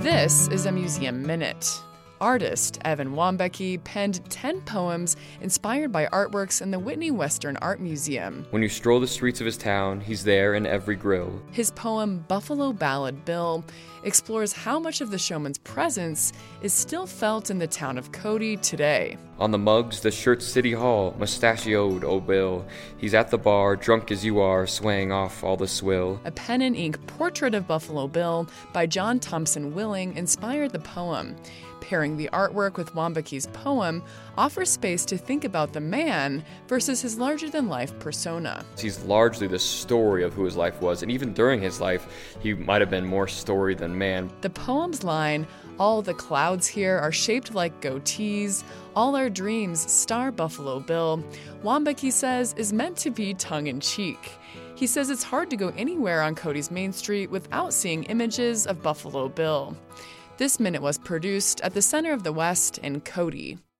This is a Museum Minute. Artist Evan Wambeke penned 10 poems inspired by artworks in the Whitney Western Art Museum. When you stroll the streets of his town, he's there in every grill. His poem Buffalo Ballad Bill explores how much of the showman's presence is still felt in the town of Cody today. On the mugs, the shirt's City Hall, mustachioed old Bill. He's at the bar, drunk as you are, swaying off all the swill. A pen and ink portrait of Buffalo Bill by John Thompson Willing inspired the poem. Pairing the artwork with Wambeke's poem offers space to think about the man versus his larger-than-life persona. He's largely the story of who his life was, and even during his life, he might have been more story than man. The poem's line, "All the clouds here are shaped like goatees, all our dreams star Buffalo Bill," Wambeke says is meant to be tongue-in-cheek. He says it's hard to go anywhere on Cody's Main Street without seeing images of Buffalo Bill. This minute was produced at the Center of the West in Cody.